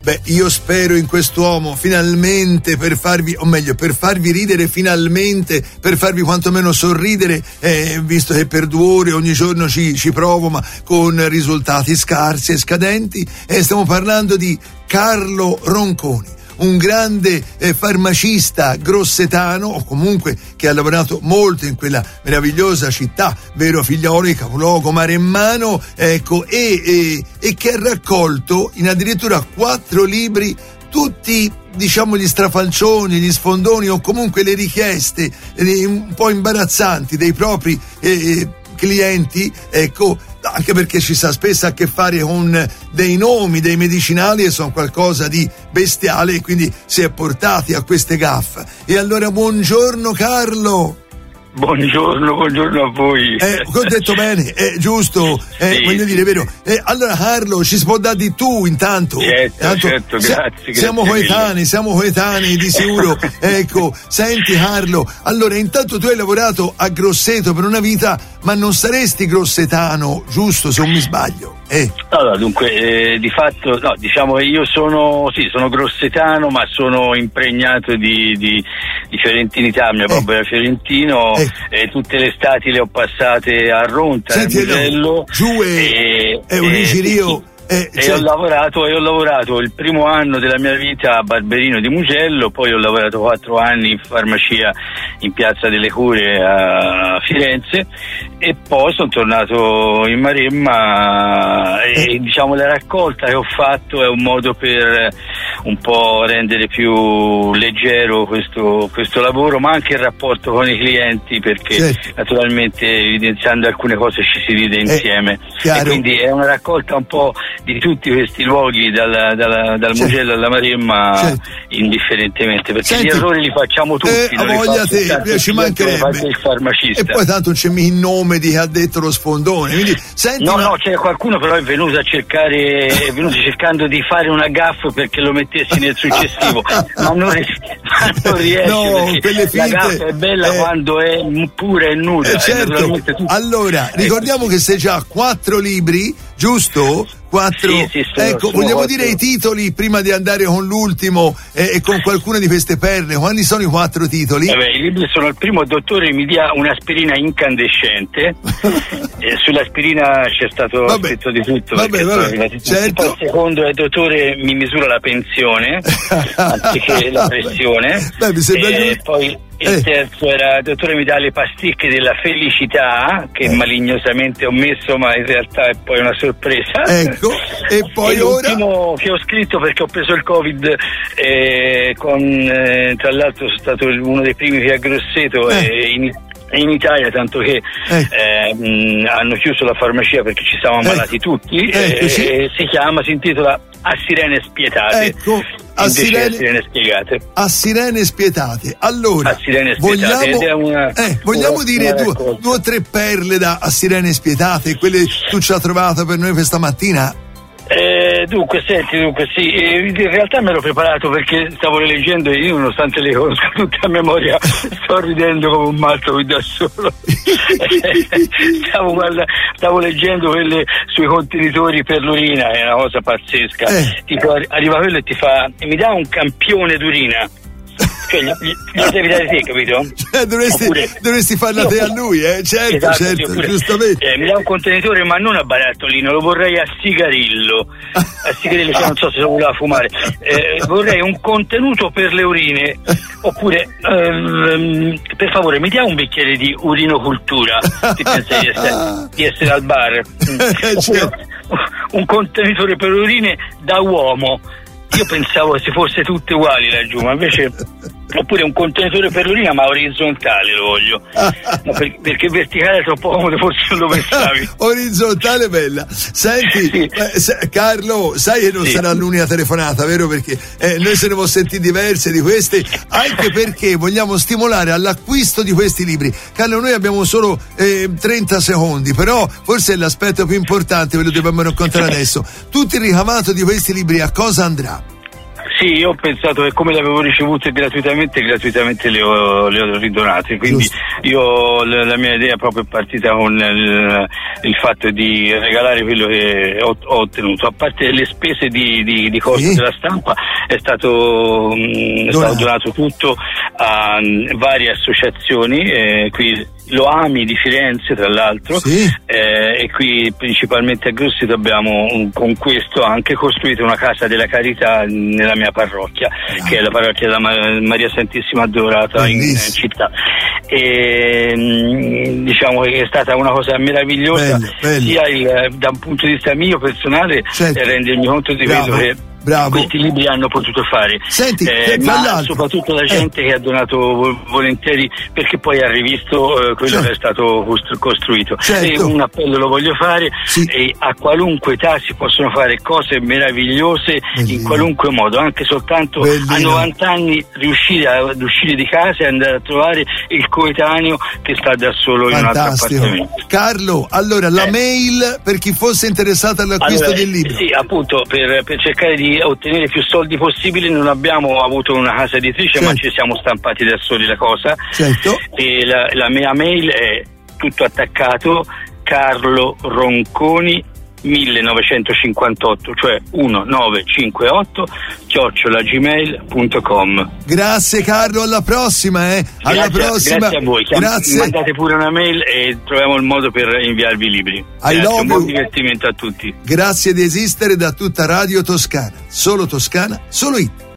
io spero in quest'uomo finalmente per farvi ridere finalmente, per farvi quantomeno sorridere, visto che per 2 ore ogni giorno ci provo, ma con risultati scarsi e scadenti. Stiamo parlando di Carlo Ronconi, un grande farmacista grossetano, o comunque che ha lavorato molto in quella meravigliosa città, vero Figlioli, capoluogo maremmano, ecco, e che ha raccolto in addirittura 4 libri tutti, diciamo, gli strafalcioni, gli sfondoni o comunque le richieste un po' imbarazzanti dei propri clienti, ecco, anche perché ci sa spesso a che fare con dei nomi, dei medicinali e sono qualcosa di bestiale, e quindi si è portati a queste gaffe. E allora buongiorno Carlo. Buongiorno a voi. Ho detto bene, giusto, sì, voglio dire, vero. Allora Carlo, ci si può dare di tu intanto? Certo, grazie. Siamo coetanei di sicuro. Ecco, senti Carlo, allora intanto tu hai lavorato a Grosseto per una vita, ma non saresti grossetano, giusto, se non mi sbaglio? Allora, dunque, di fatto, no, diciamo io sono grossetano, ma sono impregnato di fiorentinità, mio papà era fiorentino, tutte le estati le ho passate a Ronta, a Mugello, giù è un rigirio. Ho lavorato il primo anno della mia vita a Barberino di Mugello, poi ho lavorato 4 anni in farmacia in Piazza delle Cure a Firenze, e poi sono tornato in Maremma e diciamo la raccolta che ho fatto è un modo per un po' rendere più leggero questo lavoro, ma anche il rapporto con i clienti, perché naturalmente evidenziando alcune cose ci si ride insieme, e quindi è una raccolta un po' di tutti questi luoghi dal Mugello alla Maremma, indifferentemente, perché gli errori li facciamo tutti, ci mancherebbe il farmacista, e poi tanto c'è il nome di chi ha detto lo sfondone, quindi senti, no, c'è qualcuno però è venuto cercando di fare una gaffa perché lo mettessi nel successivo, ma non riesce, no, perché la gaffa è bella quando è pura e nuda, certo. Allora ricordiamo che sei già 4 libri, giusto? 4. Sì, ecco, vogliamo dire i titoli prima di andare con l'ultimo e con qualcuna di queste perle. Quali sono i 4 titoli? I libri sono: il primo, dottore mi dia un'aspirina incandescente. Sull'aspirina c'è stato scritto di tutto. Certo. Poi il secondo è: dottore mi misura la pensione anziché la pressione. Poi il terzo era: dottore mi dà le pasticche della felicità, che malignosamente ho messo, ma in realtà è poi una sorpresa. Ecco, e poi l'ultimo che ho scritto, perché ho preso il Covid, tra l'altro sono stato uno dei primi qui a Grosseto in Italia, tanto che hanno chiuso la farmacia perché ci stavamo ammalati tutti, si intitola A sirene spietate. Ecco, a sirene spiegate. A sirene spietate. Allora, vogliamo dire 2 o 3 perle da A sirene spietate, quelle tu ci hai trovato per noi questa mattina? Dunque sì, in realtà me l'ho preparato perché stavo leggendo, io nonostante le conosco tutte a memoria sto ridendo come un matto qui da solo. Stavo leggendo quelle sui contenitori per l'urina, è una cosa pazzesca, tipo arriva quello e ti fa: mi dà un campione d'urina, cioè gli devi dare te, capito? Dovresti farla te a lui, certo, esatto, certo, giustamente. Mi dà un contenitore, ma non a barattolino, lo vorrei a sigarillo, cioè non so se lo voleva fumare, vorrei un contenuto per le urine, oppure per favore mi dia un bicchiere di urinocultura, ti pensa di essere al bar, un contenitore per le urine da uomo. Io pensavo si fosse tutte uguali laggiù, ma invece, oppure un contenitore per l'urina ma orizzontale lo voglio, perché verticale è troppo comodo, forse non lo pensavi. Orizzontale bella. Senti, Carlo, sai che non sarà l'unica telefonata, vero? Perché noi se ne può sentire diverse di queste, anche perché vogliamo stimolare all'acquisto di questi libri. Carlo, noi abbiamo solo 30 secondi, però forse è l'aspetto più importante, ve lo dobbiamo raccontare adesso. Tutto il ricavato di questi libri a cosa andrà? Sì, io ho pensato che come le avevo ricevute gratuitamente le ho ridonate, quindi io la mia idea proprio è partita con il fatto di regalare quello che ho ottenuto, a parte le spese di costo della stampa è stato donato tutto a varie associazioni, qui Lo Ami di Firenze tra l'altro, e qui principalmente a Grosseto abbiamo con questo anche costruito una casa della carità nella mia parrocchia, che è la parrocchia della Maria Santissima Addolorata in città, e diciamo che è stata una cosa meravigliosa, sia da un punto di vista mio personale, rendermi conto di quello che questi libri hanno potuto fare. Senti, ma soprattutto la gente che ha donato volentieri, perché poi ha rivisto quello che è stato costruito. E un appello lo voglio fare, e a qualunque età si possono fare cose meravigliose in qualunque modo, anche soltanto a 90 anni riuscire ad uscire di casa e andare a trovare il coetaneo che sta da solo in un altro appartamento. Carlo, allora la mail per chi fosse interessato all'acquisto del libro. Sì, appunto, per cercare di ottenere più soldi possibili. Non abbiamo avuto una casa editrice, ma ci siamo stampati da soli la cosa, e la mia mail è tutto attaccato: Carlo Ronconi 1958, cioè 1958 @gmail.com. Grazie Carlo, alla prossima, alla prossima. Grazie a voi. Mandate pure una mail e troviamo il modo per inviarvi i libri. Un buon divertimento a tutti. Grazie di esistere da tutta Radio Toscana. Solo Toscana, solo IT.